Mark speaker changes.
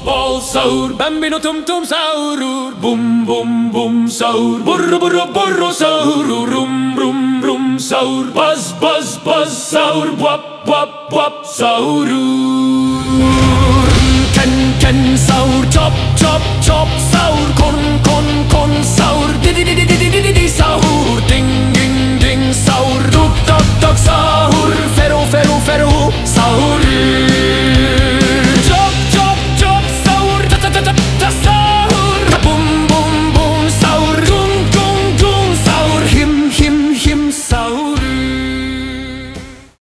Speaker 1: bol sahur, bambino tum tum sahur, bum bum bum sahur, burru burru burru sahur, rum rum rum sahur, buzz buzz buzz sahur, wap wap wap sahur. Ken ken sahur, chop chop chop